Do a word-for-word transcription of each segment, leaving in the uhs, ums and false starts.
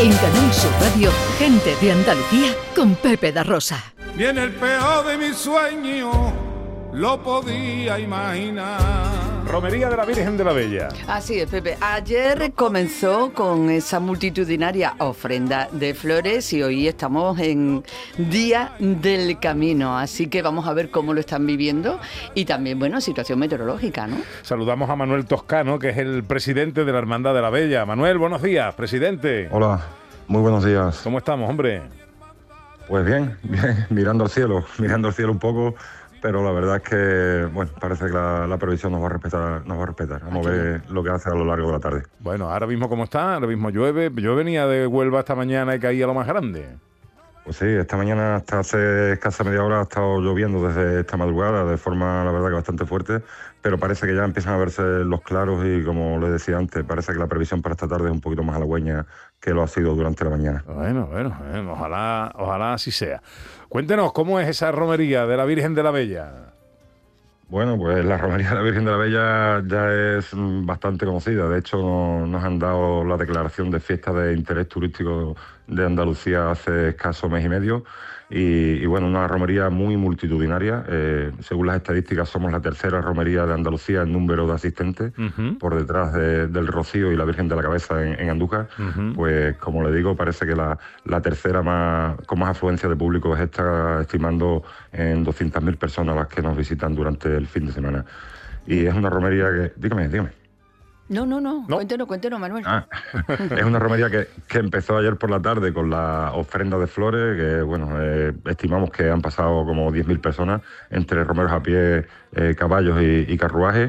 En Canal Sur Radio, Gente de Andalucía con Pepe da Rosa. Viene el peor de mis sueños, lo podía imaginar. Romería de la Virgen de la Bella. Así es, Pepe. Ayer comenzó con esa multitudinaria ofrenda de flores y hoy estamos en Día del Camino. Así que vamos a ver cómo lo están viviendo y también, bueno, situación meteorológica, ¿no? Saludamos a Manuel Toscano, que es el presidente de la Hermandad de la Bella. Manuel, buenos días, presidente. Hola, muy buenos días. ¿Cómo estamos, hombre? Pues bien, bien, mirando al cielo, mirando al cielo un poco, pero la verdad es que, bueno, parece que la, la previsión nos va a respetar, nos va a respetar. Vamos a ver lo que hace a lo largo de la tarde. Bueno, ahora mismo ¿cómo está? Ahora mismo llueve. Yo venía de Huelva esta mañana y caía lo más grande. Pues sí, esta mañana hasta hace escasa media hora ha estado lloviendo desde esta madrugada de forma, la verdad, que bastante fuerte, pero parece que ya empiezan a verse los claros y, como les decía antes, parece que la previsión para esta tarde es un poquito más halagüeña que lo ha sido durante la mañana. Bueno, bueno, bueno ojalá, ojalá así sea. Cuéntenos, ¿cómo es esa romería de la Virgen de la Bella? Bueno, pues la romería de la Virgen de la Bella ya es bastante conocida. De hecho, nos han dado la declaración de fiesta de interés turístico de Andalucía hace escaso mes y medio. Y, y bueno, una romería muy multitudinaria. Eh, según las estadísticas, somos la tercera romería de Andalucía en número de asistentes, uh-huh. por detrás de, del Rocío y la Virgen de la Cabeza en, en Andújar. Uh-huh. Pues, como le digo, parece que la, la tercera más con más afluencia de público es esta, estimando en doscientas mil personas las que nos visitan durante el fin de semana. Y es una romería que... Dígame, dígame. No, no, no, no. Cuéntenos, cuéntenos, Manuel. Ah, es una romería que, que empezó ayer por la tarde con la ofrenda de flores, que bueno, eh, estimamos que han pasado como diez mil personas, entre romeros a pie, eh, caballos y, y carruajes.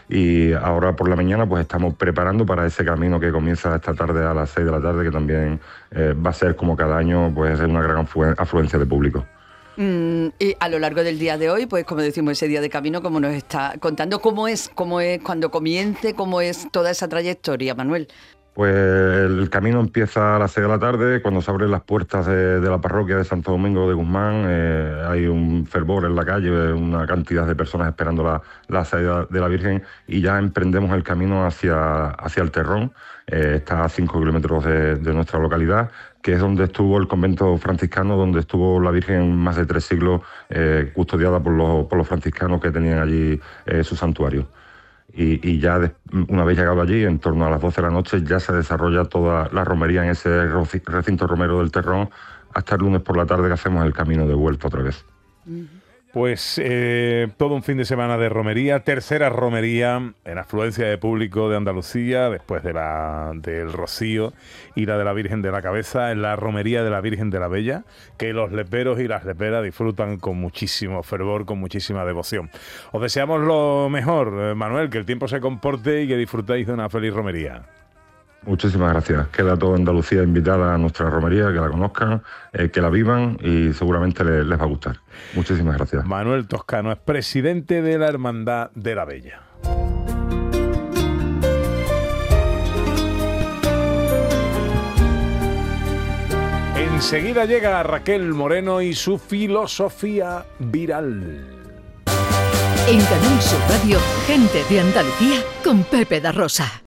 Y ahora por la mañana pues estamos preparando para ese camino que comienza esta tarde a las seis de la tarde, que también eh, va a ser, como cada año, pues una gran afluencia de público. Mm, y a lo largo del día de hoy, pues como decimos, ese día de camino, como nos está contando, ¿cómo es, cómo es cuando comience, cómo es toda esa trayectoria, Manuel? Pues el camino empieza a las seis de la tarde, cuando se abren las puertas de, de la parroquia de Santo Domingo de Guzmán. Eh, hay un fervor en la calle, una cantidad de personas esperando la, la salida de la Virgen, y ya emprendemos el camino hacia, hacia el Terrón. Eh, está a cinco kilómetros de, de nuestra localidad, que es donde estuvo el convento franciscano, donde estuvo la Virgen más de tres siglos, eh, custodiada por los, por los franciscanos que tenían allí eh, su santuario. Y, y ya de, una vez llegado allí, en torno a las doce de la noche, ya se desarrolla toda la romería en ese recinto romero del Terrón, hasta el lunes por la tarde, que hacemos el camino de vuelta otra vez. Pues eh, todo un fin de semana de romería, tercera romería en afluencia de público de Andalucía, después de la del Rocío y la de la Virgen de la Cabeza, en la romería de la Virgen de la Bella, que los leperos y las leperas disfrutan con muchísimo fervor, con muchísima devoción. Os deseamos lo mejor, Manuel, que el tiempo se comporte y que disfrutéis de una feliz romería. Muchísimas gracias. Queda toda Andalucía invitada a nuestra romería, que la conozcan, eh, que la vivan, y seguramente les, les va a gustar. Muchísimas gracias. Manuel Toscano es presidente de la Hermandad de la Bella. Enseguida llega Raquel Moreno y su filosofía viral. En Canal Sur Radio, Gente de Andalucía con Pepe da Rosa.